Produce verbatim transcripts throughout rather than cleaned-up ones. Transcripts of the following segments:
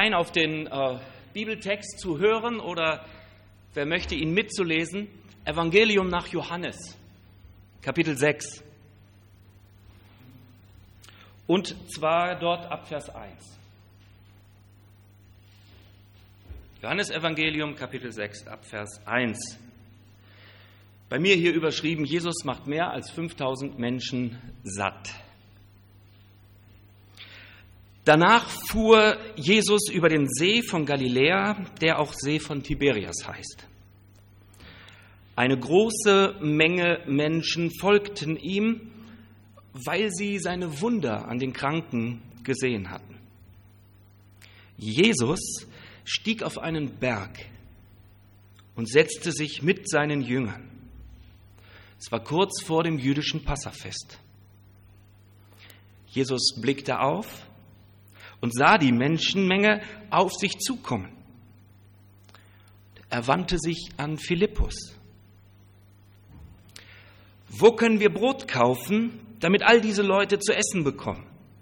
ein auf den äh, Bibeltext zu hören oder wer möchte ihn mitzulesen. Evangelium nach Johannes, Kapitel sechs. Und zwar dort ab Vers eins. Johannes Evangelium, Kapitel sechs, ab Vers eins. Bei mir hier überschrieben, Jesus macht mehr als fünftausend Menschen satt. Danach fuhr Jesus über den See von Galiläa, der auch See von Tiberias heißt. Eine große Menge Menschen folgten ihm, weil sie seine Wunder an den Kranken gesehen hatten. Jesus stieg auf einen Berg und setzte sich mit seinen Jüngern. Es war kurz vor dem jüdischen Passafest. Jesus blickte auf und sah die Menschenmenge auf sich zukommen. Er wandte sich an Philippus. Wo können wir Brot kaufen, damit all diese Leute zu essen bekommen?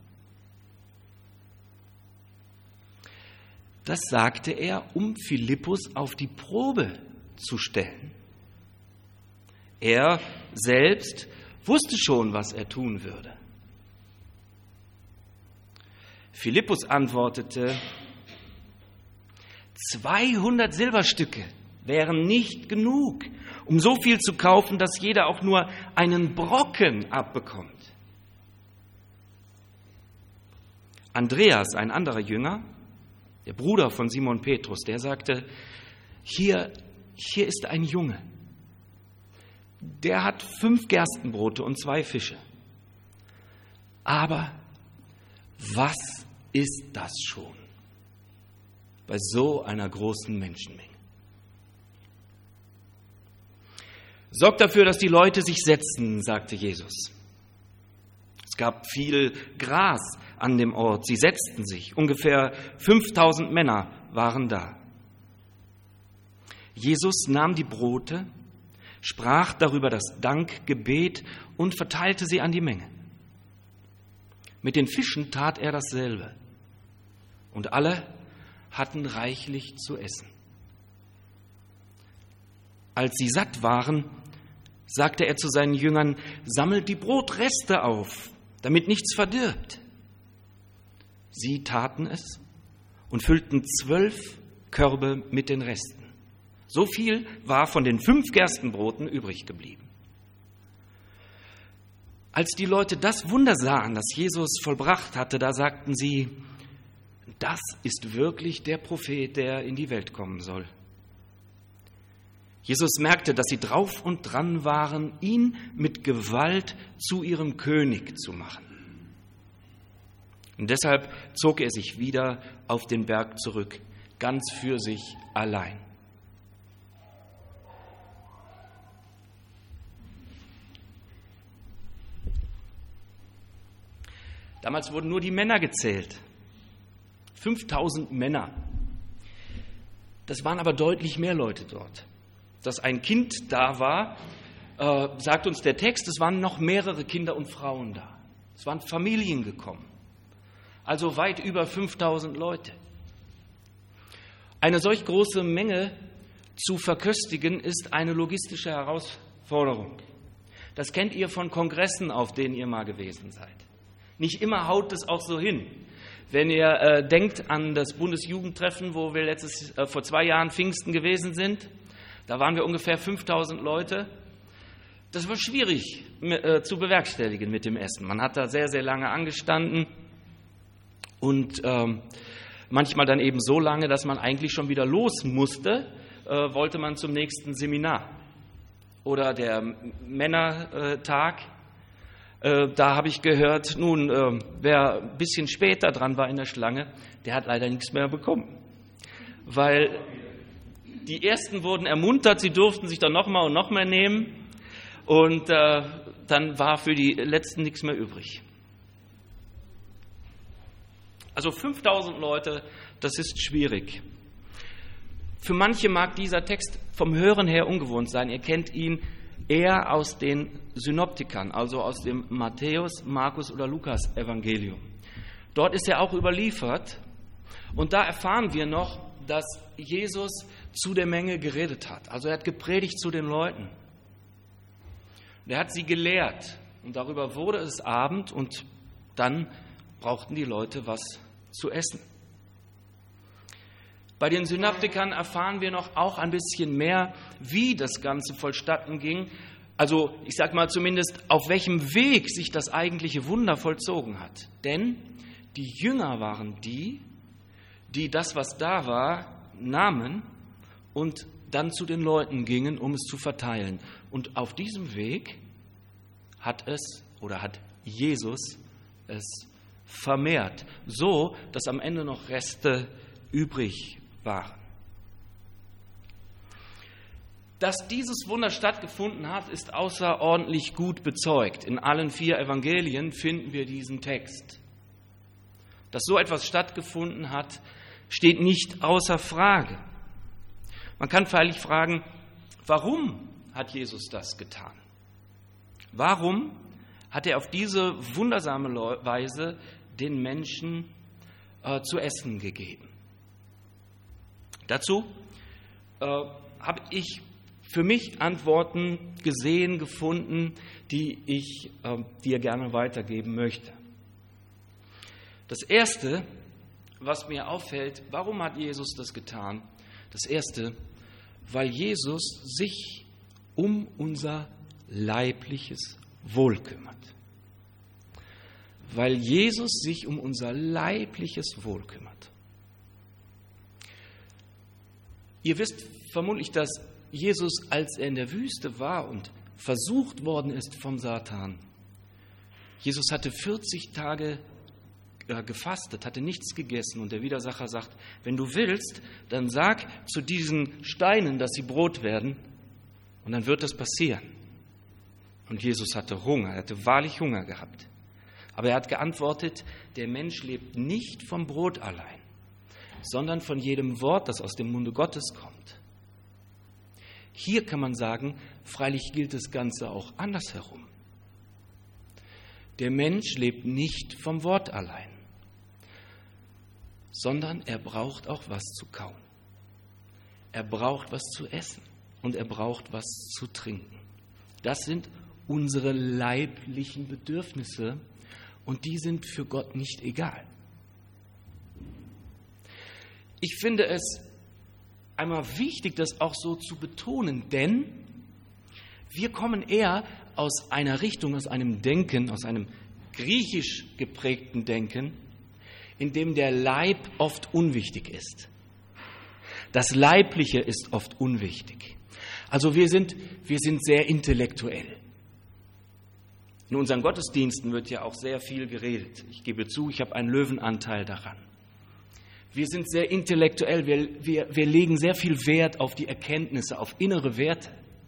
Das sagte er, um Philippus auf die Probe zu stellen. Er selbst wusste schon, was er tun würde. Philippus antwortete, zweihundert Silberstücke wären nicht genug, um so viel zu kaufen, dass jeder auch nur einen Brocken abbekommt. Andreas, ein anderer Jünger, der Bruder von Simon Petrus, der sagte, hier, hier ist ein Junge, der hat fünf Gerstenbrote und zwei Fische. Aber was ist das schon bei so einer großen Menschenmenge? Sorgt dafür, dass die Leute sich setzen, sagte Jesus. Es gab viel Gras an dem Ort. Sie setzten sich. Ungefähr fünftausend Männer waren da. Jesus nahm die Brote, sprach darüber das Dankgebet und verteilte sie an die Menge. Mit den Fischen tat er dasselbe. Und alle hatten reichlich zu essen. Als sie satt waren, sagte er zu seinen Jüngern, sammelt die Brotreste auf, damit nichts verdirbt. Sie taten es und füllten zwölf Körbe mit den Resten. So viel war von den fünf Gerstenbroten übrig geblieben. Als die Leute das Wunder sahen, das Jesus vollbracht hatte, da sagten sie, das ist wirklich der Prophet, der in die Welt kommen soll. Jesus merkte, dass sie drauf und dran waren, ihn mit Gewalt zu ihrem König zu machen. Und deshalb zog er sich wieder auf den Berg zurück, ganz für sich allein. Damals wurden nur die Männer gezählt. fünftausend Männer. Das waren aber deutlich mehr Leute dort. Dass ein Kind da war, äh, sagt uns der Text, es waren noch mehrere Kinder und Frauen da. Es waren Familien gekommen. Also weit über fünftausend Leute. Eine solch große Menge zu verköstigen, ist eine logistische Herausforderung. Das kennt ihr von Kongressen, auf denen ihr mal gewesen seid. Nicht immer haut es auch so hin. Wenn ihr äh, denkt an das Bundesjugendtreffen, wo wir letztes, äh, vor zwei Jahren Pfingsten gewesen sind, da waren wir ungefähr fünftausend Leute. Das war schwierig äh, zu bewerkstelligen mit dem Essen. Man hat da sehr, sehr lange angestanden und ähm, manchmal dann eben so lange, dass man eigentlich schon wieder los musste, äh, wollte man zum nächsten Seminar. Oder der Männertag, äh, da habe ich gehört, nun, äh, wer ein bisschen später dran war in der Schlange, der hat leider nichts mehr bekommen. Weil die Ersten wurden ermuntert, sie durften sich dann nochmal und nochmal nehmen und äh, dann war für die Letzten nichts mehr übrig. Also fünftausend Leute, das ist schwierig. Für manche mag dieser Text vom Hören her ungewohnt sein. Ihr kennt ihn eher aus den Synoptikern, also aus dem Matthäus-, Markus- oder Lukas-Evangelium. Dort ist er auch überliefert. Und da erfahren wir noch, dass Jesus zu der Menge geredet hat. Also er hat gepredigt zu den Leuten. Und er hat sie gelehrt. Und darüber wurde es Abend und dann brauchten die Leute was zu essen. Bei den Synaptikern erfahren wir noch auch ein bisschen mehr, wie das Ganze vollstatten ging. Also ich sage mal zumindest, auf welchem Weg sich das eigentliche Wunder vollzogen hat. Denn die Jünger waren die, die das, was da war, nahmen und dann zu den Leuten gingen, um es zu verteilen. Und auf diesem Weg hat es oder hat Jesus es vermehrt, so dass am Ende noch Reste übrig waren. Dass dieses Wunder stattgefunden hat, ist außerordentlich gut bezeugt. In allen vier Evangelien finden wir diesen Text. Dass so etwas stattgefunden hat, steht nicht außer Frage. Man kann freilich fragen, warum hat Jesus das getan? Warum hat er auf diese wundersame Weise den Menschen äh, zu essen gegeben? Dazu äh, habe ich für mich Antworten gesehen, gefunden, die ich äh, dir gerne weitergeben möchte. Das Erste, was mir auffällt, warum hat Jesus das getan? Das Erste, weil Jesus sich um unser leibliches Wohl kümmert. Weil Jesus sich um unser leibliches Wohl kümmert. Ihr wisst vermutlich, dass Jesus, als er in der Wüste war und versucht worden ist vom Satan, Jesus hatte vierzig Tage gefastet, hatte nichts gegessen und der Widersacher sagt, wenn du willst, dann sag zu diesen Steinen, dass sie Brot werden und dann wird das passieren. Und Jesus hatte Hunger, er hatte wahrlich Hunger gehabt. Aber er hat geantwortet, der Mensch lebt nicht vom Brot allein, sondern von jedem Wort, das aus dem Munde Gottes kommt. Hier kann man sagen, freilich gilt das Ganze auch andersherum. Der Mensch lebt nicht vom Wort allein, sondern er braucht auch was zu kauen. Er braucht was zu essen und er braucht was zu trinken. Das sind unsere leiblichen Bedürfnisse und die sind für Gott nicht egal. Ich finde es einmal wichtig, das auch so zu betonen, denn wir kommen eher aus einer Richtung, aus einem Denken, aus einem griechisch geprägten Denken, in dem der Leib oft unwichtig ist. Das Leibliche ist oft unwichtig. Also wir sind, wir sind sehr intellektuell. In unseren Gottesdiensten wird ja auch sehr viel geredet. Ich gebe zu, ich habe einen Löwenanteil daran. Wir sind sehr intellektuell, wir, wir, wir legen sehr viel Wert auf die Erkenntnisse, auf innere Werte.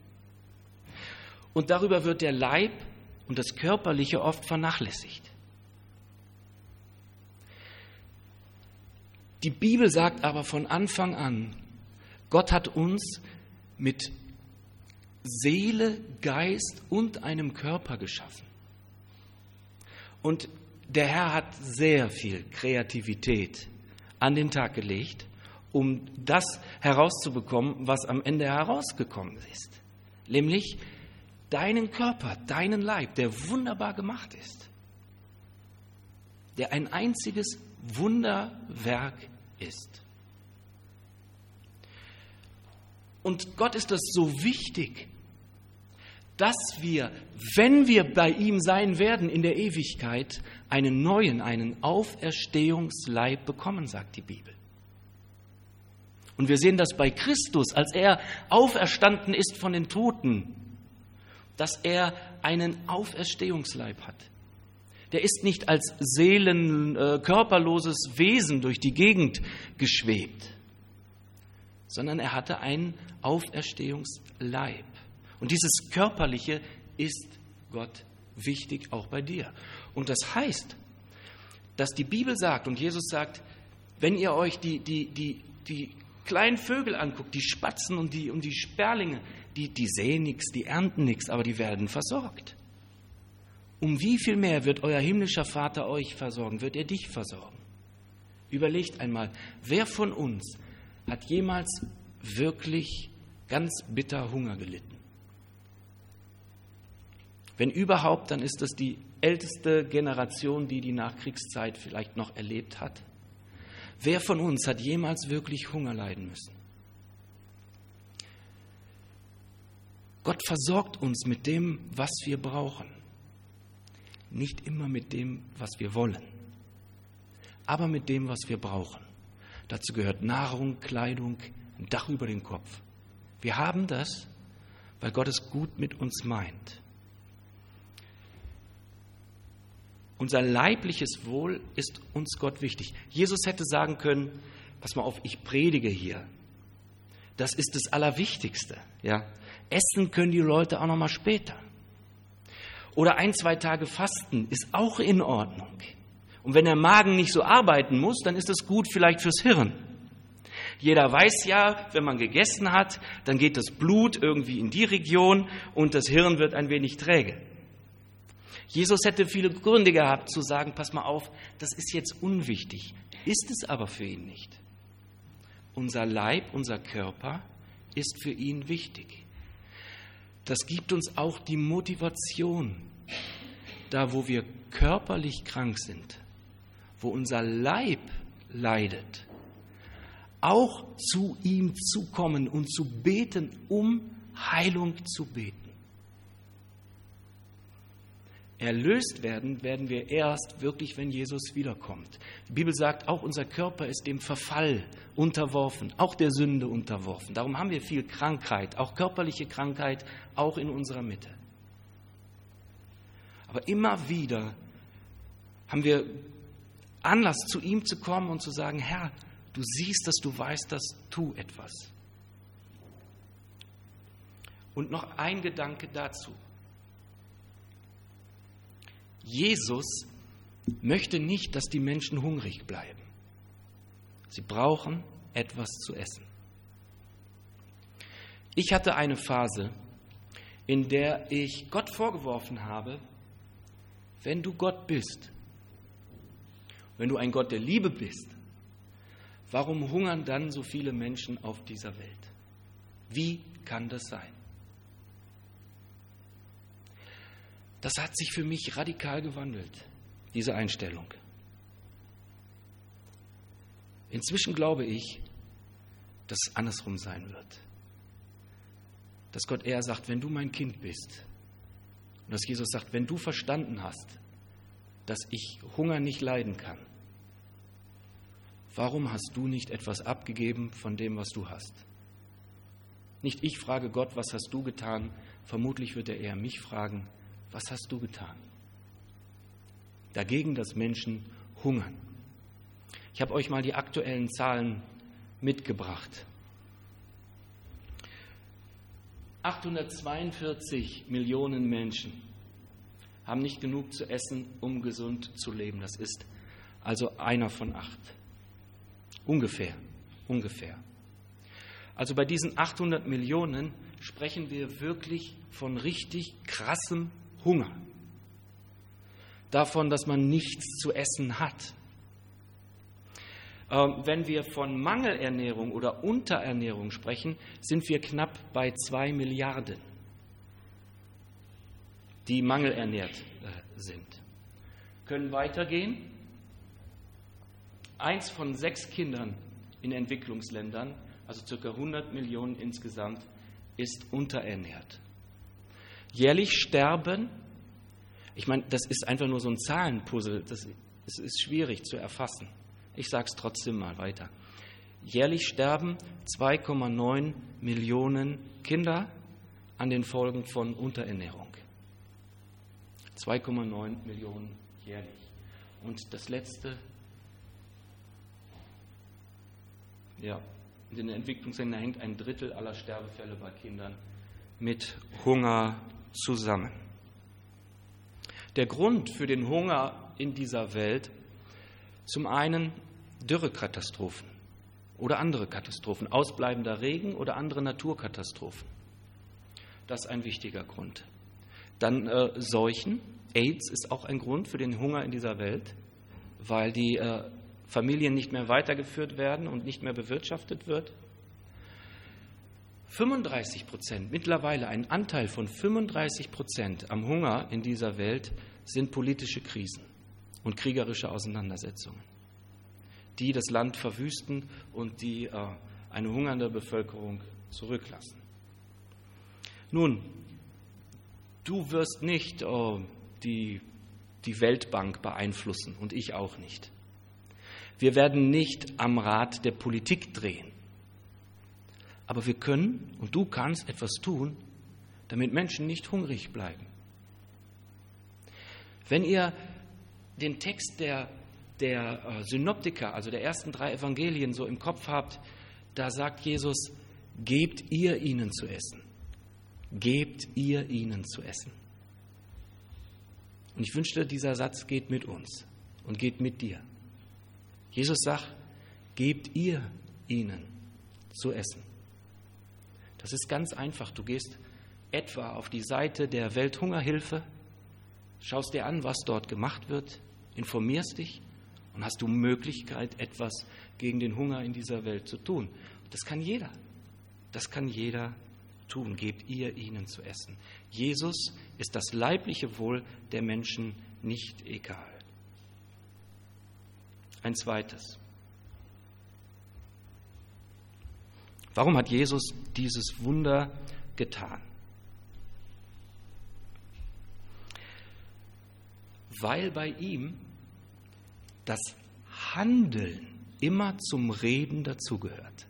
Und darüber wird der Leib und das Körperliche oft vernachlässigt. Die Bibel sagt aber von Anfang an, Gott hat uns mit Seele, Geist und einem Körper geschaffen. Und der Herr hat sehr viel Kreativität an den Tag gelegt, um das herauszubekommen, was am Ende herausgekommen ist. Nämlich deinen Körper, deinen Leib, der wunderbar gemacht ist. Der ein einziges Wunderwerk ist. Und Gott ist das so wichtig, dass wir, wenn wir bei ihm sein werden in der Ewigkeit, einen neuen, einen Auferstehungsleib bekommen, sagt die Bibel. Und wir sehen das bei Christus, als er auferstanden ist von den Toten, dass er einen Auferstehungsleib hat. Der ist nicht als seelen-, äh, körperloses Wesen durch die Gegend geschwebt, sondern er hatte einen Auferstehungsleib. Und dieses Körperliche ist Gott wichtig, auch bei dir. Und das heißt, dass die Bibel sagt und Jesus sagt, wenn ihr euch die, die, die, die kleinen Vögel anguckt, die Spatzen und die, und die Sperlinge, die, die säen nichts, die ernten nichts, aber die werden versorgt. Um wie viel mehr wird euer himmlischer Vater euch versorgen, wird er dich versorgen. Überlegt einmal, wer von uns hat jemals wirklich ganz bitter Hunger gelitten? Wenn überhaupt, dann ist das die älteste Generation, die die Nachkriegszeit vielleicht noch erlebt hat. Wer von uns hat jemals wirklich Hunger leiden müssen? Gott versorgt uns mit dem, was wir brauchen. Nicht immer mit dem, was wir wollen, aber mit dem, was wir brauchen. Dazu gehört Nahrung, Kleidung, ein Dach über den Kopf. Wir haben das, weil Gott es gut mit uns meint. Unser leibliches Wohl ist uns Gott wichtig. Jesus hätte sagen können, pass mal auf, ich predige hier. Das ist das Allerwichtigste. Ja? Essen können die Leute auch noch mal später. Oder ein, zwei Tage Fasten ist auch in Ordnung. Und wenn der Magen nicht so arbeiten muss, dann ist es gut vielleicht fürs Hirn. Jeder weiß ja, wenn man gegessen hat, dann geht das Blut irgendwie in die Region und das Hirn wird ein wenig träge. Jesus hätte viele Gründe gehabt zu sagen, pass mal auf, das ist jetzt unwichtig. Ist es aber für ihn nicht. Unser Leib, unser Körper ist für ihn wichtig. Das gibt uns auch die Motivation, da wo wir körperlich krank sind, wo unser Leib leidet, auch zu ihm zu kommen und zu beten, um Heilung zu beten. Erlöst werden, werden wir erst wirklich, wenn Jesus wiederkommt. Die Bibel sagt, auch unser Körper ist dem Verfall unterworfen, auch der Sünde unterworfen. Darum haben wir viel Krankheit, auch körperliche Krankheit, auch in unserer Mitte. Aber immer wieder haben wir Anlass, zu ihm zu kommen und zu sagen, Herr, du siehst das, du weißt das, tu etwas. Und noch ein Gedanke dazu. Jesus möchte nicht, dass die Menschen hungrig bleiben. Sie brauchen etwas zu essen. Ich hatte eine Phase, in der ich Gott vorgeworfen habe, wenn du Gott bist, wenn du ein Gott der Liebe bist, warum hungern dann so viele Menschen auf dieser Welt? Wie kann das sein? Das hat sich für mich radikal gewandelt, diese Einstellung. Inzwischen glaube ich, dass es andersrum sein wird. Dass Gott eher sagt, wenn du mein Kind bist, und dass Jesus sagt, wenn du verstanden hast, dass ich Hunger nicht leiden kann, warum hast du nicht etwas abgegeben von dem, was du hast? Nicht ich frage Gott, was hast du getan? Vermutlich wird er eher mich fragen, was hast du getan? Dagegen, dass Menschen hungern. Ich habe euch mal die aktuellen Zahlen mitgebracht. achthundertzweiundvierzig Millionen Menschen haben nicht genug zu essen, um gesund zu leben. Das ist also einer von acht. Ungefähr, ungefähr. Also bei diesen achthundert Millionen sprechen wir wirklich von richtig krassem Hunger. Davon, dass man nichts zu essen hat. Ähm, wenn wir von Mangelernährung oder Unterernährung sprechen, sind wir knapp bei zwei Milliarden, die mangelernährt äh, sind. Können weitergehen. Eins von sechs Kindern in Entwicklungsländern, also ca. hundert Millionen insgesamt, ist unterernährt. Jährlich sterben, ich meine, das ist einfach nur so ein Zahlenpuzzle, das ist, ist schwierig zu erfassen. Ich sage es trotzdem mal weiter. Jährlich sterben zwei Komma neun Millionen Kinder an den Folgen von Unterernährung. zwei Komma neun Millionen jährlich. Und das letzte, ja, in den Entwicklungsländern hängt ein Drittel aller Sterbefälle bei Kindern mit Hunger zusammen. Der Grund für den Hunger in dieser Welt, zum einen Dürrekatastrophen oder andere Katastrophen, ausbleibender Regen oder andere Naturkatastrophen. Das ist ein wichtiger Grund. Dann äh, Seuchen. AIDS ist auch ein Grund für den Hunger in dieser Welt, weil die äh, Familien nicht mehr weitergeführt werden und nicht mehr bewirtschaftet wird. fünfunddreißig Prozent, mittlerweile ein Anteil von fünfunddreißig Prozent am Hunger in dieser Welt sind politische Krisen und kriegerische Auseinandersetzungen, die das Land verwüsten und die äh, eine hungernde Bevölkerung zurücklassen. Nun, du wirst nicht äh, die, die Weltbank beeinflussen und ich auch nicht. Wir werden nicht am Rad der Politik drehen. Aber wir können und du kannst etwas tun, damit Menschen nicht hungrig bleiben. Wenn ihr den Text der, der äh, Synoptiker, also der ersten drei Evangelien so im Kopf habt, da sagt Jesus, gebt ihr ihnen zu essen. Gebt ihr ihnen zu essen. Und ich wünschte, dieser Satz geht mit uns und geht mit dir. Jesus sagt, gebt ihr ihnen zu essen. Das ist ganz einfach. Du gehst etwa auf die Seite der Welthungerhilfe, schaust dir an, was dort gemacht wird, informierst dich und hast du Möglichkeit, etwas gegen den Hunger in dieser Welt zu tun. Das kann jeder. Das kann jeder tun. Gebt ihr ihnen zu essen. Jesus ist das leibliche Wohl der Menschen nicht egal. Ein zweites. Warum hat Jesus dieses Wunder getan? Weil bei ihm das Handeln immer zum Reden dazugehört.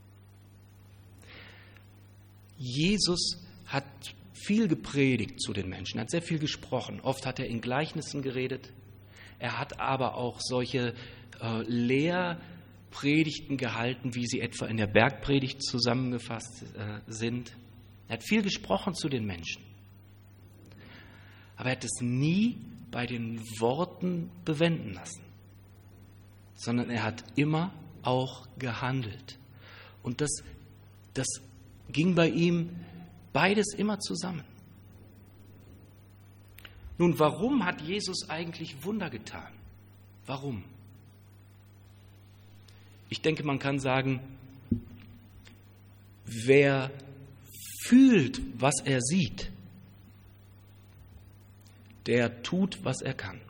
Jesus hat viel gepredigt zu den Menschen, hat sehr viel gesprochen. Oft hat er in Gleichnissen geredet. Er hat aber auch solche äh, Lehrpredigten gehalten, wie sie etwa in der Bergpredigt zusammengefasst äh, sind. Er hat viel gesprochen zu den Menschen. Aber er hat es nie bei den Worten bewenden lassen, sondern er hat immer auch gehandelt. Und das, das ging bei ihm beides immer zusammen. Nun, warum hat Jesus eigentlich Wunder getan? Warum? Ich denke, man kann sagen, wer fühlt, was er sieht, der tut, was er kann.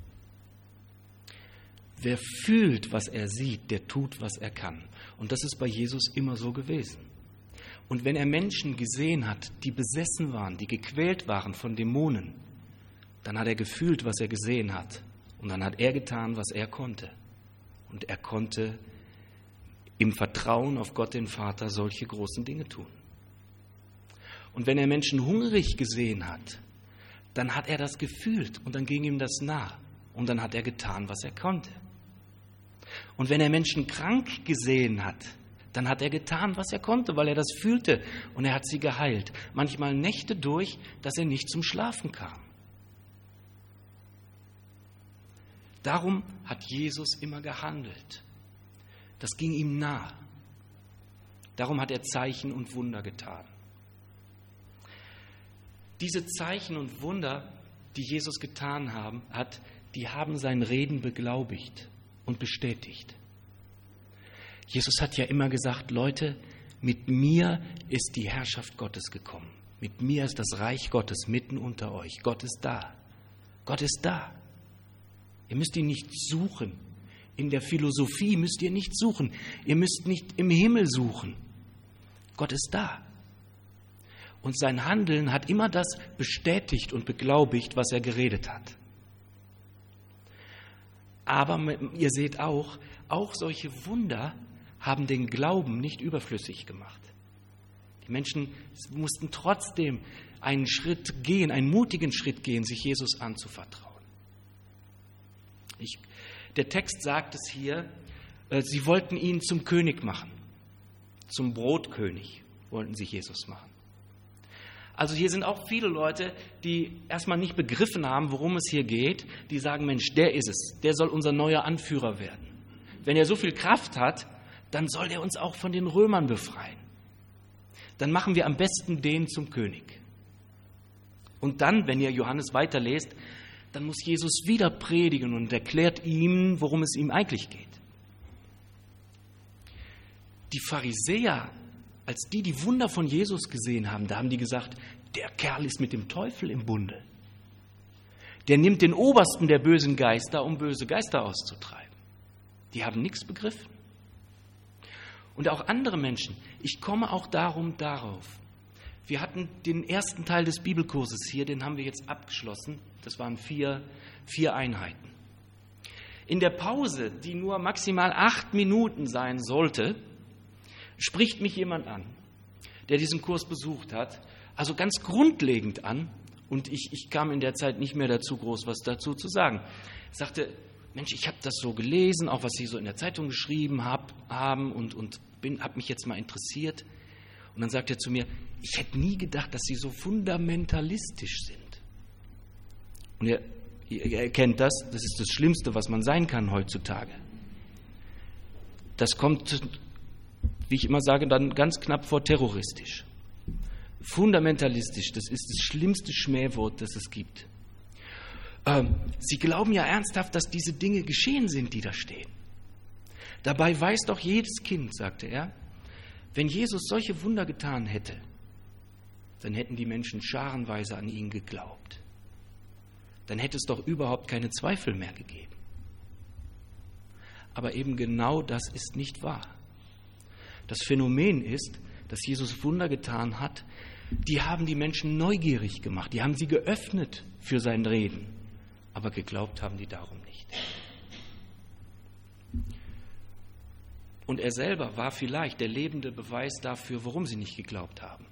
Wer fühlt, was er sieht, der tut, was er kann. Und das ist bei Jesus immer so gewesen. Und wenn er Menschen gesehen hat, die besessen waren, die gequält waren von Dämonen, dann hat er gefühlt, was er gesehen hat. Und dann hat er getan, was er konnte. Und er konnte im Vertrauen auf Gott den Vater solche großen Dinge tun. Und wenn er Menschen hungrig gesehen hat, dann hat er das gefühlt und dann ging ihm das nah. Und dann hat er getan, was er konnte. Und wenn er Menschen krank gesehen hat, dann hat er getan, was er konnte, weil er das fühlte und er hat sie geheilt. Manchmal Nächte durch, dass er nicht zum Schlafen kam. Darum hat Jesus immer gehandelt. Das ging ihm nah. Darum hat er Zeichen und Wunder getan. Diese Zeichen und Wunder, die Jesus getan haben, hat, die haben sein Reden beglaubigt und bestätigt. Jesus hat ja immer gesagt, Leute, mit mir ist die Herrschaft Gottes gekommen. Mit mir ist das Reich Gottes mitten unter euch. Gott ist da. Gott ist da. Ihr müsst ihn nicht suchen. In der Philosophie müsst ihr nicht suchen. Ihr müsst nicht im Himmel suchen. Gott ist da. Und sein Handeln hat immer das bestätigt und beglaubigt, was er geredet hat. Aber ihr seht auch, auch solche Wunder haben den Glauben nicht überflüssig gemacht. Die Menschen mussten trotzdem einen Schritt gehen, einen mutigen Schritt gehen, sich Jesus anzuvertrauen. Ich, der Text sagt es hier, äh, sie wollten ihn zum König machen, zum Brotkönig wollten sie Jesus machen. Also hier sind auch viele Leute, die erstmal nicht begriffen haben, worum es hier geht, die sagen, Mensch, der ist es, der soll unser neuer Anführer werden. Wenn er so viel Kraft hat, dann soll er uns auch von den Römern befreien. Dann machen wir am besten den zum König. Und dann, wenn ihr Johannes weiterlest, dann muss Jesus wieder predigen und erklärt ihm, worum es ihm eigentlich geht. Die Pharisäer, als die die Wunder von Jesus gesehen haben, da haben die gesagt, der Kerl ist mit dem Teufel im Bunde. Der nimmt den Obersten der bösen Geister, um böse Geister auszutreiben. Die haben nichts begriffen. Und auch andere Menschen. Ich komme auch darum darauf. Wir hatten den ersten Teil des Bibelkurses hier, den haben wir jetzt abgeschlossen. Das waren vier, vier Einheiten. In der Pause, die nur maximal acht Minuten sein sollte, spricht mich jemand an, der diesen Kurs besucht hat, also ganz grundlegend an, und ich, ich kam in der Zeit nicht mehr dazu, groß was dazu zu sagen. Er sagte, Mensch, ich habe das so gelesen, auch was Sie so in der Zeitung geschrieben hab, haben und, und habe mich jetzt mal interessiert. Und dann sagt er zu mir, ich hätte nie gedacht, dass Sie so fundamentalistisch sind. Und er, er kennt das, das ist das Schlimmste, was man sein kann heutzutage. Das kommt, wie ich immer sage, dann ganz knapp vor terroristisch. Fundamentalistisch, das ist das schlimmste Schmähwort, das es gibt. Ähm, Sie glauben ja ernsthaft, dass diese Dinge geschehen sind, die da stehen. Dabei weiß doch jedes Kind, sagte er, wenn Jesus solche Wunder getan hätte, dann hätten die Menschen scharenweise an ihn geglaubt. Dann hätte es doch überhaupt keine Zweifel mehr gegeben. Aber eben genau das ist nicht wahr. Das Phänomen ist, dass Jesus Wunder getan hat, die haben die Menschen neugierig gemacht, die haben sie geöffnet für sein Reden, aber geglaubt haben die darum nicht. Und er selber war vielleicht der lebende Beweis dafür, warum sie nicht geglaubt haben.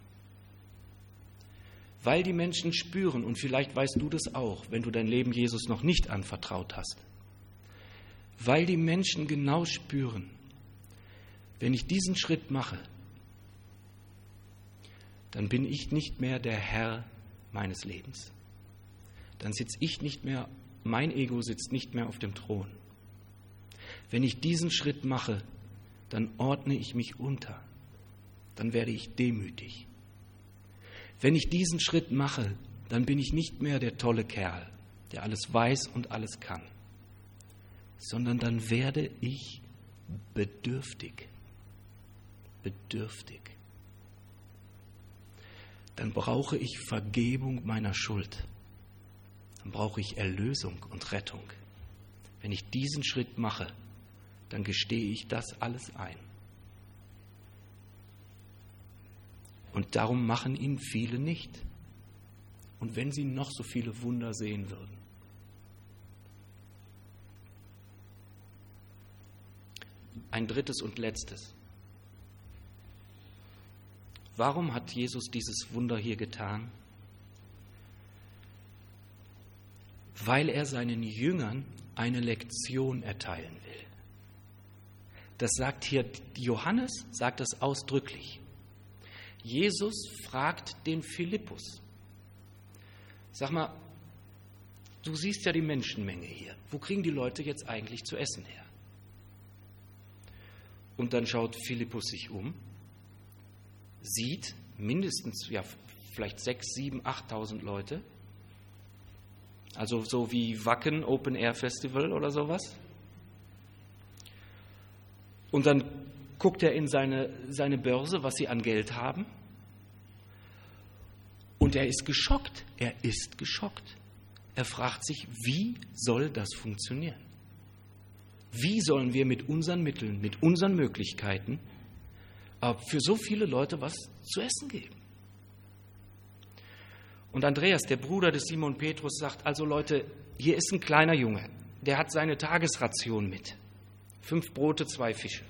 Weil die Menschen spüren, und vielleicht weißt du das auch, wenn du dein Leben Jesus noch nicht anvertraut hast, weil die Menschen genau spüren, wenn ich diesen Schritt mache, dann bin ich nicht mehr der Herr meines Lebens. Dann sitze ich nicht mehr, mein Ego sitzt nicht mehr auf dem Thron. Wenn ich diesen Schritt mache, dann ordne ich mich unter. Dann werde ich demütig. Wenn ich diesen Schritt mache, dann bin ich nicht mehr der tolle Kerl, der alles weiß und alles kann, sondern dann werde ich bedürftig. Bedürftig. Dann brauche ich Vergebung meiner Schuld. Dann brauche ich Erlösung und Rettung. Wenn ich diesen Schritt mache, dann gestehe ich das alles ein. Und darum machen ihn viele nicht. Und wenn sie noch so viele Wunder sehen würden. Ein drittes und letztes. Warum hat Jesus dieses Wunder hier getan? Weil er seinen Jüngern eine Lektion erteilen will. Das sagt hier Johannes, sagt das ausdrücklich. Jesus fragt den Philippus. Sag mal, du siehst ja die Menschenmenge hier. Wo kriegen die Leute jetzt eigentlich zu essen her? Und dann schaut Philippus sich um, sieht mindestens, ja, vielleicht sechs, sieben, achttausend Leute. Also so wie Wacken Open Air Festival oder sowas. Und dann guckt er in seine, seine Börse, was sie an Geld haben. Und er ist geschockt. Er ist geschockt. Er fragt sich, wie soll das funktionieren? Wie sollen wir mit unseren Mitteln, mit unseren Möglichkeiten für so viele Leute was zu essen geben? Und Andreas, der Bruder des Simon Petrus, sagt, also Leute, hier ist ein kleiner Junge, der hat seine Tagesration mit. Fünf Brote, zwei Fische.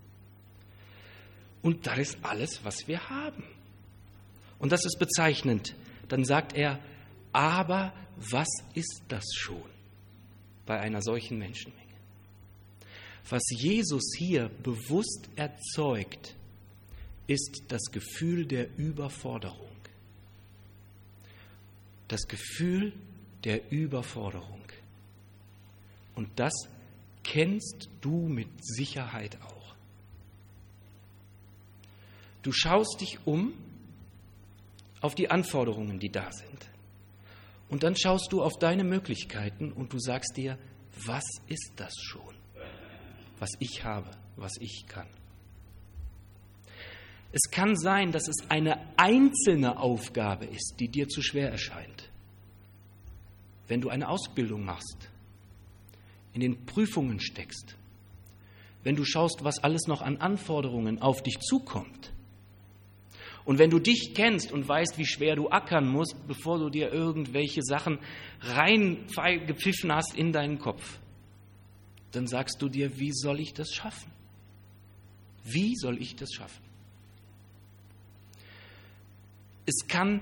Und das ist alles, was wir haben. Und das ist bezeichnend. Dann sagt er, aber was ist das schon bei einer solchen Menschenmenge? Was Jesus hier bewusst erzeugt, ist das Gefühl der Überforderung. Das Gefühl der Überforderung. Und das kennst du mit Sicherheit auch. Du schaust dich um auf die Anforderungen, die da sind. Und dann schaust du auf deine Möglichkeiten und du sagst dir, was ist das schon, was ich habe, was ich kann? Es kann sein, dass es eine einzelne Aufgabe ist, die dir zu schwer erscheint. Wenn du eine Ausbildung machst, in den Prüfungen steckst, wenn du schaust, was alles noch an Anforderungen auf dich zukommt, und wenn du dich kennst und weißt, wie schwer du ackern musst, bevor du dir irgendwelche Sachen reingepfiffen hast in deinen Kopf, dann sagst du dir, wie soll ich das schaffen? Wie soll ich das schaffen? Es kann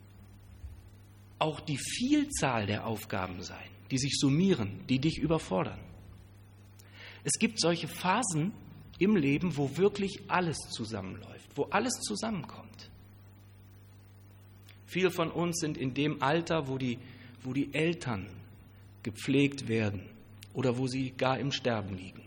auch die Vielzahl der Aufgaben sein, die sich summieren, die dich überfordern. Es gibt solche Phasen im Leben, wo wirklich alles zusammenläuft, wo alles zusammenkommt. Viele von uns sind in dem Alter, wo die, wo die Eltern gepflegt werden oder wo sie gar im Sterben liegen.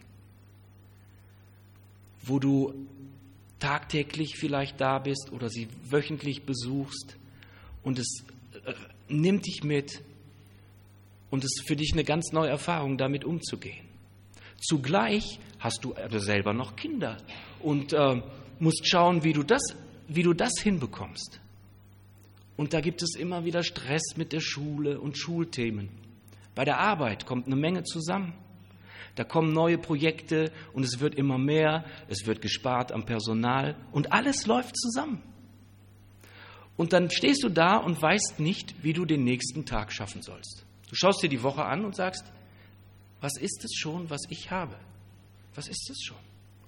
Wo du tagtäglich vielleicht da bist oder sie wöchentlich besuchst und es nimmt dich mit und es ist für dich eine ganz neue Erfahrung, damit umzugehen. Zugleich hast du aber selber noch Kinder und äh, musst schauen, wie du das, wie du das hinbekommst. Und da gibt es immer wieder Stress mit der Schule und Schulthemen. Bei der Arbeit kommt eine Menge zusammen. Da kommen neue Projekte und es wird immer mehr, es wird gespart am Personal und alles läuft zusammen. Und dann stehst du da und weißt nicht, wie du den nächsten Tag schaffen sollst. Du schaust dir die Woche an und sagst, was ist es schon, was ich habe? Was ist es schon?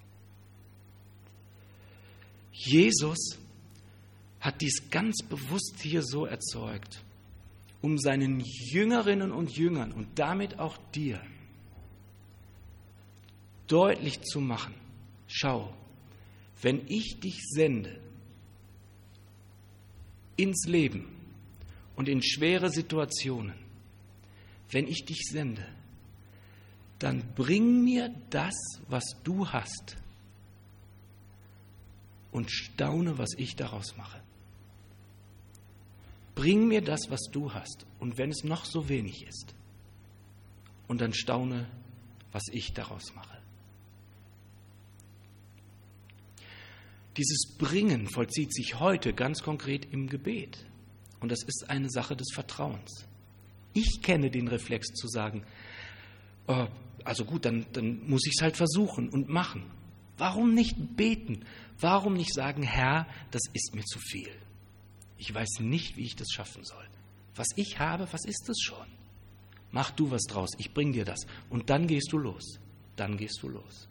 Jesus hat dies ganz bewusst hier so erzeugt, um seinen Jüngerinnen und Jüngern und damit auch dir deutlich zu machen, schau, wenn ich dich sende ins Leben und in schwere Situationen, wenn ich dich sende, dann bring mir das, was du hast und staune, was ich daraus mache. Bring mir das, was du hast und wenn es noch so wenig ist und dann staune, was ich daraus mache. Dieses Bringen vollzieht sich heute ganz konkret im Gebet und das ist eine Sache des Vertrauens. Ich kenne den Reflex zu sagen, oh, also gut, dann, dann muss ich es halt versuchen und machen. Warum nicht beten? Warum nicht sagen, Herr, das ist mir zu viel. Ich weiß nicht, wie ich das schaffen soll. Was ich habe, was ist es schon? Mach du was draus, ich bring dir das. Und dann gehst du los. Dann gehst du los.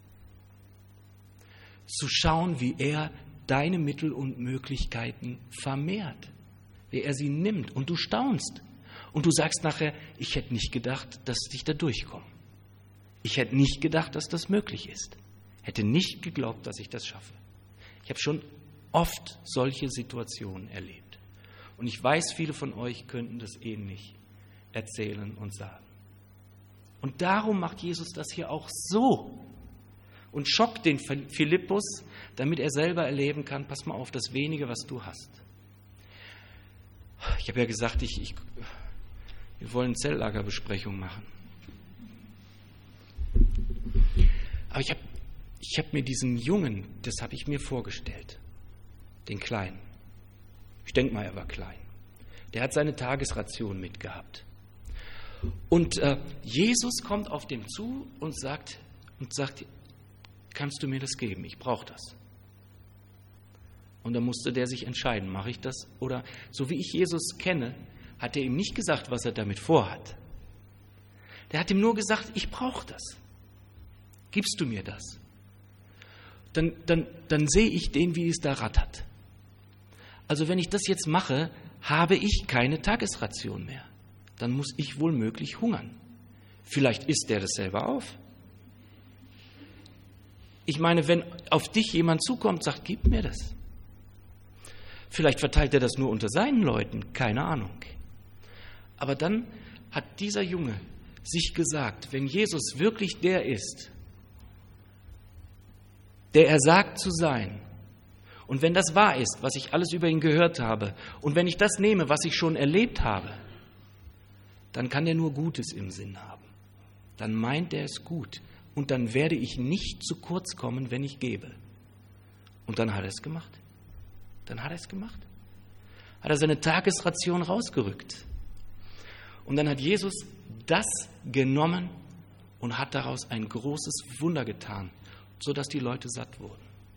Zu schauen, wie er deine Mittel und Möglichkeiten vermehrt. Wie er sie nimmt. Und du staunst. Und du sagst nachher, ich hätte nicht gedacht, dass ich da durchkomme. Ich hätte nicht gedacht, dass das möglich ist. Hätte nicht geglaubt, dass ich das schaffe. Ich habe schon oft solche Situationen erlebt. Und ich weiß, viele von euch könnten das ähnlich erzählen und sagen. Und darum macht Jesus das hier auch so und schockt den Philippus, damit er selber erleben kann, pass mal auf, das Wenige, was du hast. Ich habe ja gesagt, ich, ich, wir wollen Zelllagerbesprechung machen. Aber ich habe ich hab mir diesen Jungen, das habe ich mir vorgestellt, den Kleinen. Ich denke mal, er war klein. Der hat seine Tagesration mitgehabt. Und äh, Jesus kommt auf den zu und sagt, und sagt, kannst du mir das geben? Ich brauche das. Und dann musste der sich entscheiden, mache ich das? Oder so wie ich Jesus kenne, hat er ihm nicht gesagt, was er damit vorhat. Der hat ihm nur gesagt, ich brauche das. Gibst du mir das? Dann, dann, dann sehe ich den, wie es da rattert. Also wenn ich das jetzt mache, habe ich keine Tagesration mehr. Dann muss ich wohl möglich hungern. Vielleicht isst der das selber auf. Ich meine, wenn auf dich jemand zukommt und sagt, gib mir das. Vielleicht verteilt er das nur unter seinen Leuten, keine Ahnung. Aber dann hat dieser Junge sich gesagt, wenn Jesus wirklich der ist, der er sagt zu sein, und wenn das wahr ist, was ich alles über ihn gehört habe, und wenn ich das nehme, was ich schon erlebt habe, dann kann der nur Gutes im Sinn haben. Dann meint er es gut. Und dann werde ich nicht zu kurz kommen, wenn ich gebe. Und dann hat er es gemacht. Dann hat er es gemacht. Hat er seine Tagesration rausgerückt. Und dann hat Jesus das genommen und hat daraus ein großes Wunder getan, sodass die Leute satt wurden.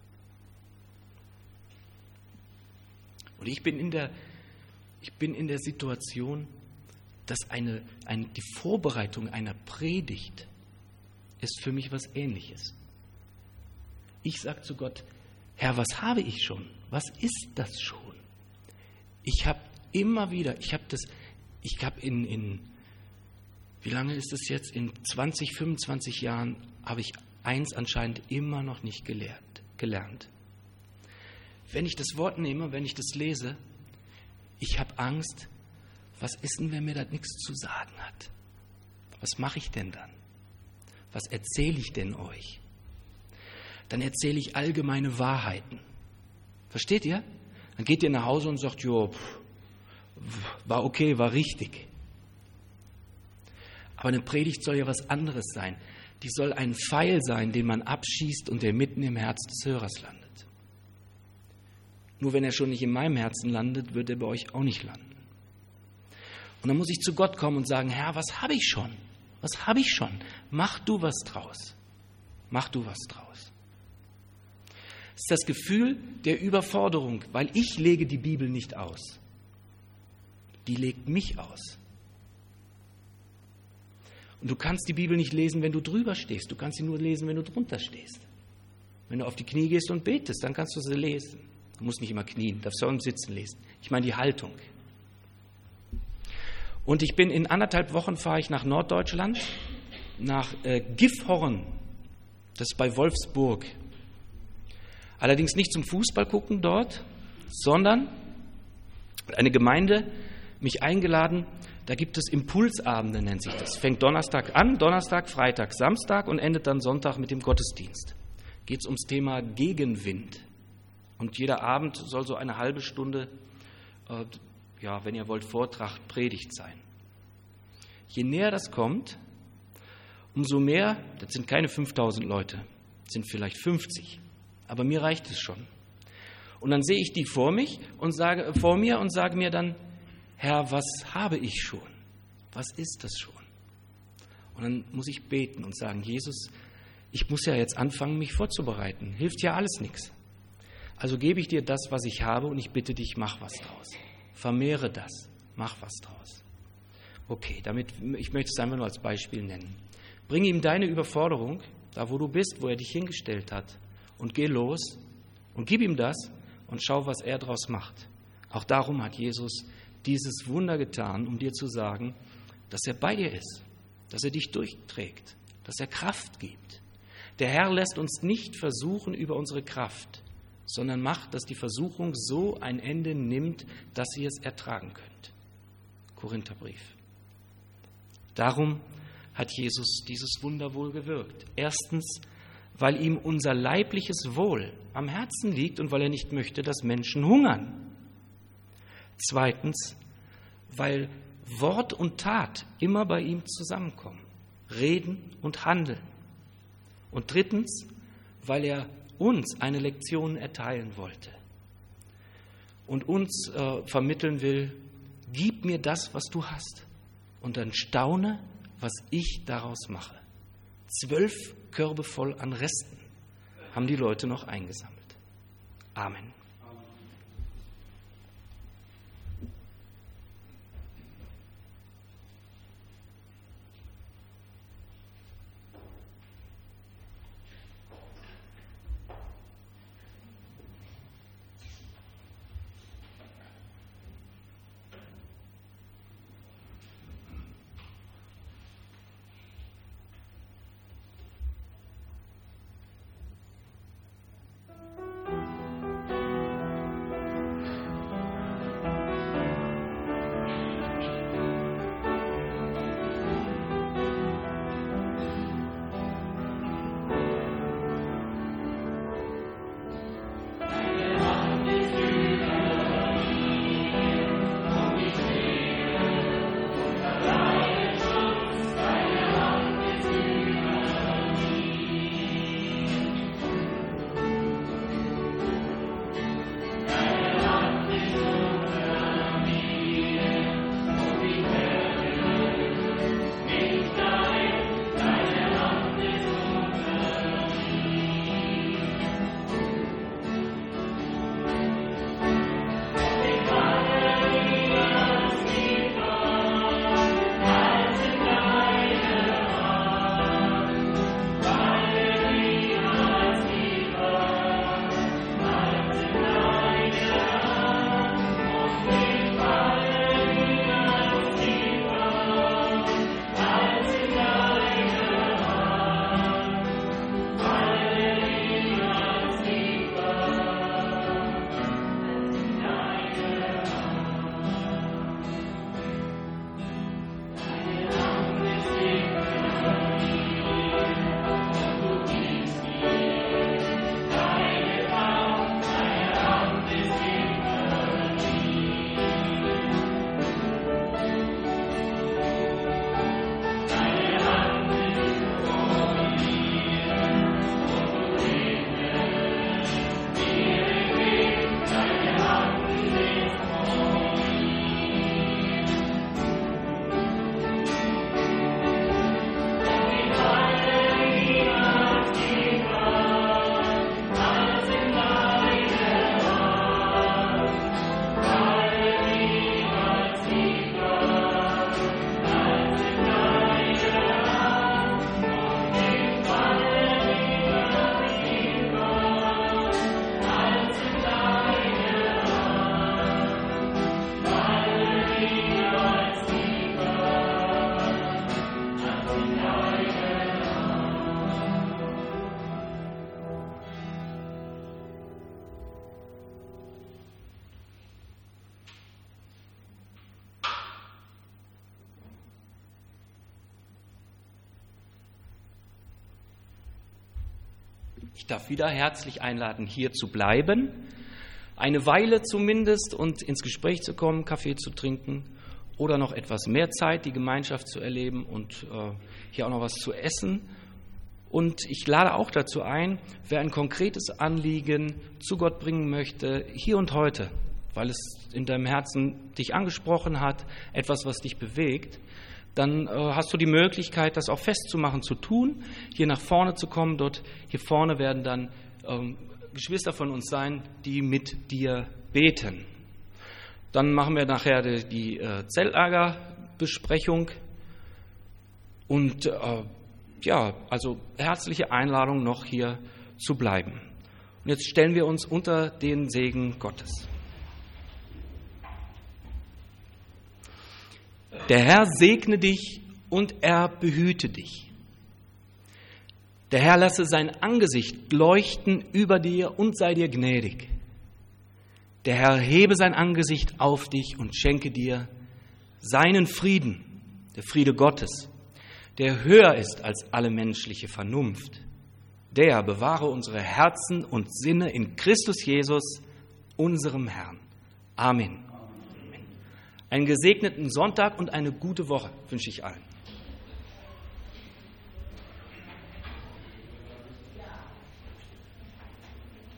Und ich bin in der, ich bin in der Situation, dass eine, eine, die Vorbereitung einer Predigt ist für mich was Ähnliches. Ich sage zu Gott, Herr, was habe ich schon? Was ist das schon? Ich habe immer wieder, ich habe das, ich habe in, in, wie lange ist es jetzt? In zwanzig, fünfundzwanzig Jahren habe ich eins anscheinend immer noch nicht gelernt, gelernt. Wenn ich das Wort nehme, wenn ich das lese, ich habe Angst, was ist denn, wenn mir das nichts zu sagen hat? Was mache ich denn dann? Was erzähle ich denn euch? Dann erzähle ich allgemeine Wahrheiten. Versteht ihr? Dann geht ihr nach Hause und sagt, jo, pff, war okay, war richtig. Aber eine Predigt soll ja was anderes sein. Die soll ein Pfeil sein, den man abschießt und der mitten im Herz des Hörers landet. Nur wenn er schon nicht in meinem Herzen landet, wird er bei euch auch nicht landen. Und dann muss ich zu Gott kommen und sagen, Herr, was habe ich schon? Was habe ich schon? Mach du was draus. Mach du was draus. Es ist das Gefühl der Überforderung, weil ich lege die Bibel nicht aus. Die legt mich aus. Und du kannst die Bibel nicht lesen, wenn du drüber stehst. Du kannst sie nur lesen, wenn du drunter stehst. Wenn du auf die Knie gehst und betest, dann kannst du sie lesen. Du musst nicht immer knien, darfst auch im Sitzen lesen. Ich meine die Haltung. Und ich bin in anderthalb Wochen, fahre ich nach Norddeutschland, nach äh, Gifhorn. Das ist bei Wolfsburg. Allerdings nicht zum Fußball gucken dort, sondern eine Gemeinde mich eingeladen. Da gibt es Impulsabende, nennt sich das. Fängt Donnerstag an, Donnerstag, Freitag, Samstag und endet dann Sonntag mit dem Gottesdienst. Geht es ums Thema Gegenwind. Und jeder Abend soll so eine halbe Stunde, äh, ja, wenn ihr wollt, Vortrag, Predigt sein. Je näher das kommt, umso mehr, das sind keine fünftausend Leute, das sind vielleicht fünfzig, aber mir reicht es schon. Und dann sehe ich die vor mich und sage, vor mir und sage mir dann, Herr, was habe ich schon? Was ist das schon? Und dann muss ich beten und sagen, Jesus, ich muss ja jetzt anfangen, mich vorzubereiten. Hilft ja alles nichts. Also gebe ich dir das, was ich habe und ich bitte dich, mach was draus. Vermehre das, mach was draus. Okay, damit, ich möchte es einfach nur als Beispiel nennen. Bring ihm deine Überforderung, da wo du bist, wo er dich hingestellt hat, und geh los und gib ihm das und schau, was er draus macht. Auch darum hat Jesus dieses Wunder getan, um dir zu sagen, dass er bei dir ist, dass er dich durchträgt, dass er Kraft gibt. Der Herr lässt uns nicht versuchen über unsere Kraft, sondern macht, dass die Versuchung so ein Ende nimmt, dass ihr es ertragen könnt. Korintherbrief. Darum hat Jesus dieses Wunder wohl gewirkt. Erstens, weil ihm unser leibliches Wohl am Herzen liegt und weil er nicht möchte, dass Menschen hungern. Zweitens, weil Wort und Tat immer bei ihm zusammenkommen. Reden und Handeln. Und drittens, weil er uns eine Lektion erteilen wollte und uns äh, vermitteln will, gib mir das, was du hast und dann staune, was ich daraus mache. Zwölf Körbe voll an Resten haben die Leute noch eingesammelt. Amen. Ich darf wieder herzlich einladen, hier zu bleiben, eine Weile zumindest, und ins Gespräch zu kommen, Kaffee zu trinken oder noch etwas mehr Zeit, die Gemeinschaft zu erleben und äh, hier auch noch was zu essen. Und ich lade auch dazu ein, wer ein konkretes Anliegen zu Gott bringen möchte, hier und heute, weil es in deinem Herzen dich angesprochen hat, etwas, was dich bewegt, dann äh, hast du die Möglichkeit, das auch festzumachen, zu tun, hier nach vorne zu kommen. Dort hier vorne werden dann ähm, Geschwister von uns sein, die mit dir beten. Dann machen wir nachher die, die äh, Zeltlagerbesprechung und äh, ja, also herzliche Einladung, noch hier zu bleiben. Und jetzt stellen wir uns unter den Segen Gottes. Der Herr segne dich und er behüte dich. Der Herr lasse sein Angesicht leuchten über dir und sei dir gnädig. Der Herr hebe sein Angesicht auf dich und schenke dir seinen Frieden, der Friede Gottes, der höher ist als alle menschliche Vernunft. Der bewahre unsere Herzen und Sinne in Christus Jesus, unserem Herrn. Amen. Einen gesegneten Sonntag und eine gute Woche wünsche ich allen.